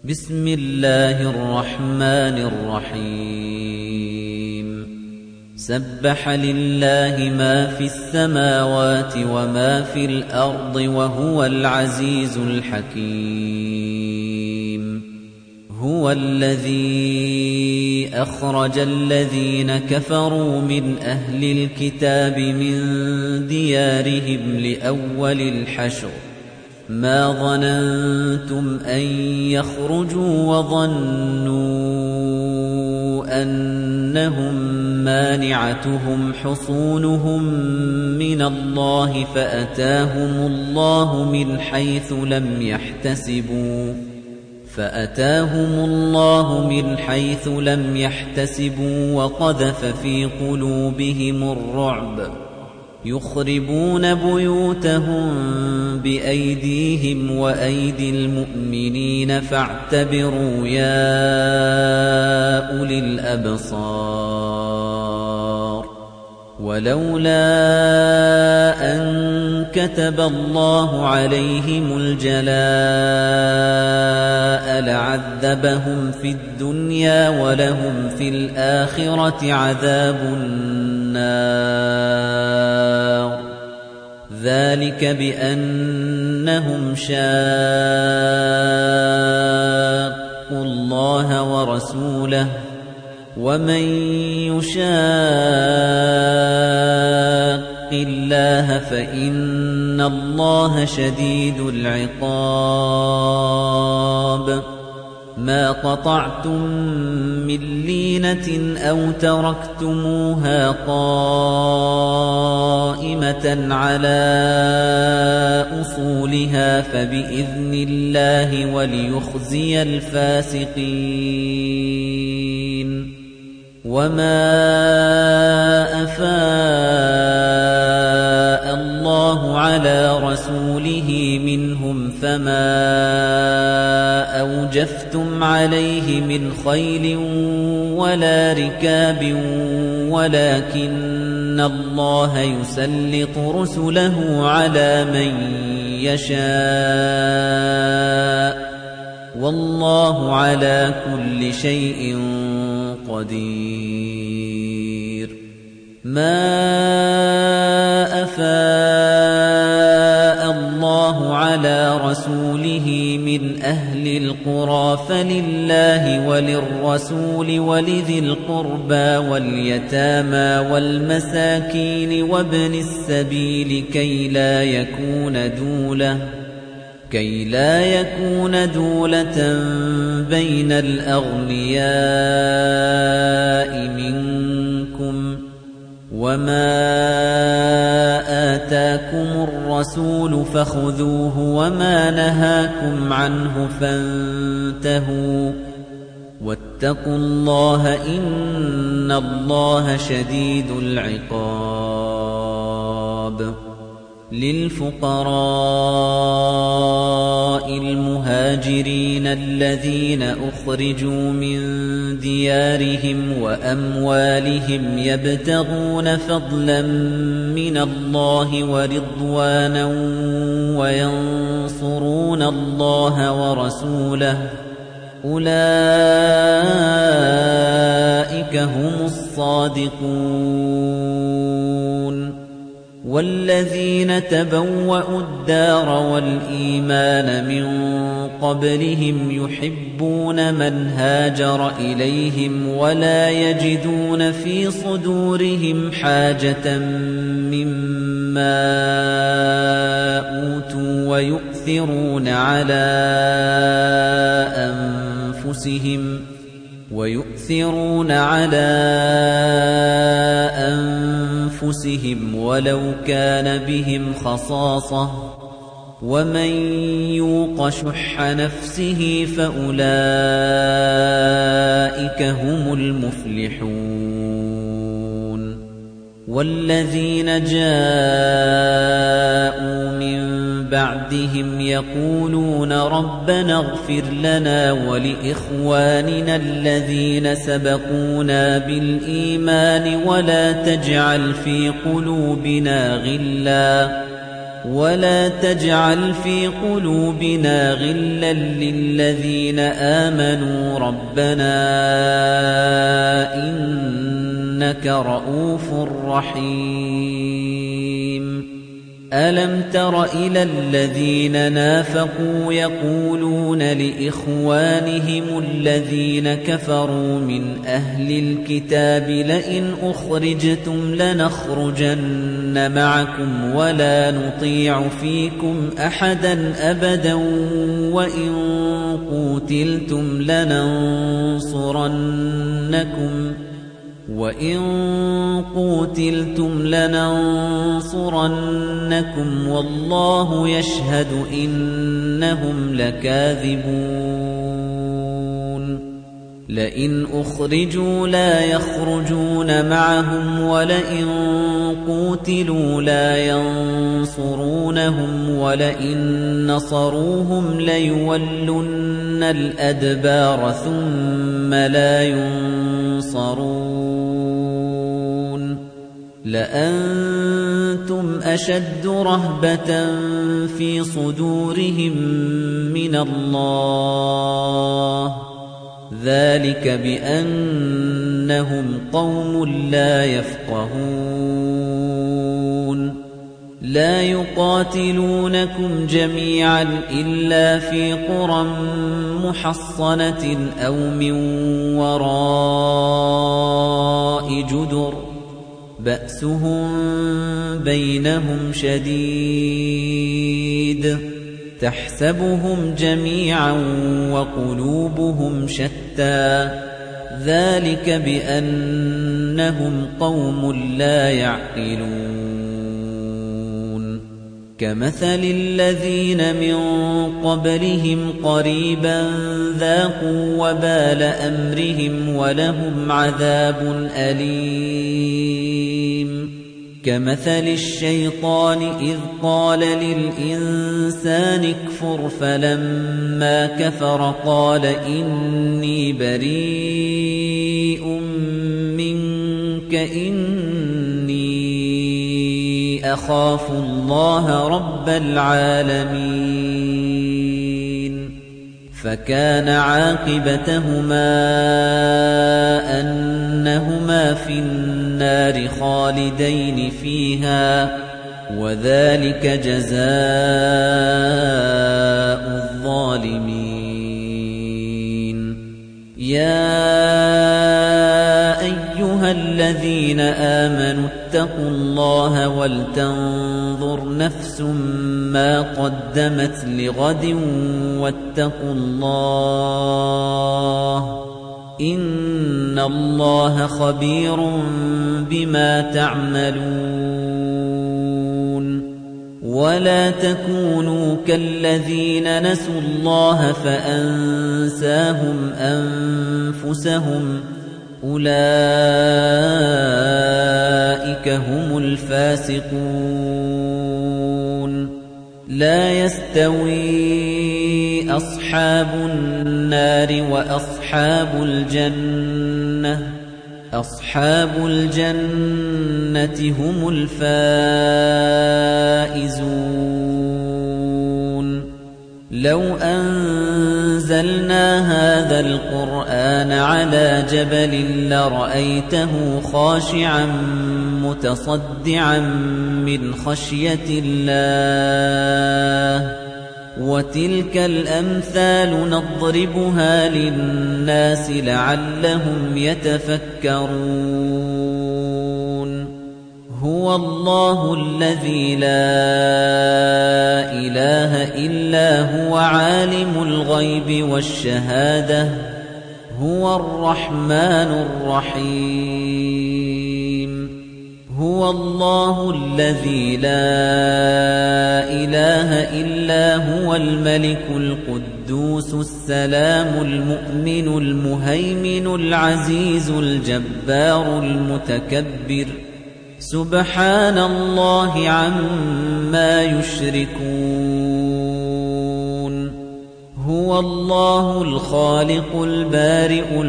بسم الله الرحمن الرحيم سبح لله ما في السماوات وما في الأرض وهو العزيز الحكيم هو الذي أخرج الذين كفروا من أهل الكتاب من ديارهم لأول الحشر ما ظننتم أن يخرجوا وظنوا أنهم مانعتهم حصونهم من الله فأتاهم الله من حيث لم يحتسبوا وقذف في قلوبهم الرعب يخربون بيوتهم بأيديهم وأيدي المؤمنين فاعتبروا يا أولي الأبصار ولولا أن كتب الله عليهم الجلاء لعذبهم في الدنيا ولهم في الآخرة عذاب النار ذلك بأنهم شاقوا الله ورسوله ومن يشاق الله فإن الله شديد العقاب ما قطعتم من لينة أو تركتموها قائمة على أصولها فبإذن الله وليخزي الفاسقين وما أفاء الله على رسوله منهم فما أوجفتم عليه من خيل ولا ركاب ولكن الله يسلط رسله على من يشاء والله على كل شيء قدير ما أفاء الله على رسوله من أهل القرى فلله وللرسول ولذي القربى واليتامى والمساكين وابن السبيل كي لا يكون دولة بين الأغنياء منكم وما آتاكم الرسول فخذوه وما نهاكم عنه فانتهوا واتقوا الله إن الله شديد العقاب للفقراء المهاجرين الذين أخرجوا من ديارهم وأموالهم يبتغون فضلا من الله ورضوانا وينصرون الله ورسوله أولئك هم الصادقون والذين تبوأوا الدار والإيمان من قبلهم يحبون من هاجر إليهم ولا يجدون في صدورهم حاجة مما أوتوا ويؤثرون على أنفسهم ولو كان بهم خصاصة ومن يوق شح نفسه فأولئك هم المفلحون والذين جاءوا من بعدهم يقولون ربنا اغفر لنا ولإخواننا الذين سبقونا بالإيمان ولا تجعل في قلوبنا ولا تجعل في قلوبنا غلا للذين آمنوا ربنا إنك رؤوف رحيم ألم تر إلى الذين نافقوا يقولون لإخوانهم الذين كفروا من أهل الكتاب لئن أخرجتم لنخرجن معكم ولا نطيع فيكم أحدا أبدا وإن قوتلتم لننصرنكم والله يشهد إنهم لكاذبون لئن أخرجوا لا يخرجون معهم ولئن قوتلوا لا ينصرونهم ولئن نصروهم ليولن الأدبار ثم لا ينصرون لأنتم أشد رهبة في صدورهم من الله ذلك بأنهم قوم لا يفقهون لا يقاتلونكم جميعا إلا في قرى محصنة أو من وراء جدر بأسهم بينهم شديد تحسبهم جميعا وقلوبهم شتى ذلك بأنهم قوم لا يعقلون كمثل الذين من قبلهم قريبا ذاقوا وبال أمرهم ولهم عذاب أليم كمثل الشيطان إذ قال للإنسان اكفر فلما كفر قال إني بريء منك إني أخاف الله رب العالمين فكان عاقبتهما أنهما في النار خالدين فيها وذلك جزاء الظالمين يا أيها الذين آمنوا اتقوا الله ولتنظر نفس ما قدمت لغد واتقوا الله إن الله خبير بما تعملون ولا تكونوا كالذين نسوا الله فأنساهم أنفسهم أولئك هم الفاسقون لا يستوي أصحاب النار وأصحاب الجنة أصحاب الجنة هم الفائزون لو أنزلنا هذا القرآن على جبل لرأيته خاشعا متصدعا من خشية الله وتلك الأمثال نضربها للناس لعلهم يتفكرون هو الله الذي لا إله إلا هو عالم الغيب والشهادة هو الرحمن الرحيم هو الله الذي لا إله إلا هو الملك القدوس السلام المؤمن المهيمن العزيز الجبار المتكبر سبحان الله عما يشركون هو الله الخالق البارئ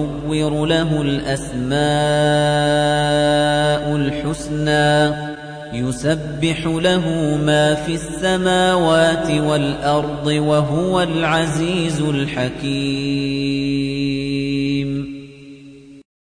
المصور له الأسماء الحسنى يُسَبِّحُ لَهُ مَا فِي السَّمَاوَاتِ وَالْأَرْضِ وَهُوَ الْعَزِيزُ الْحَكِيمُ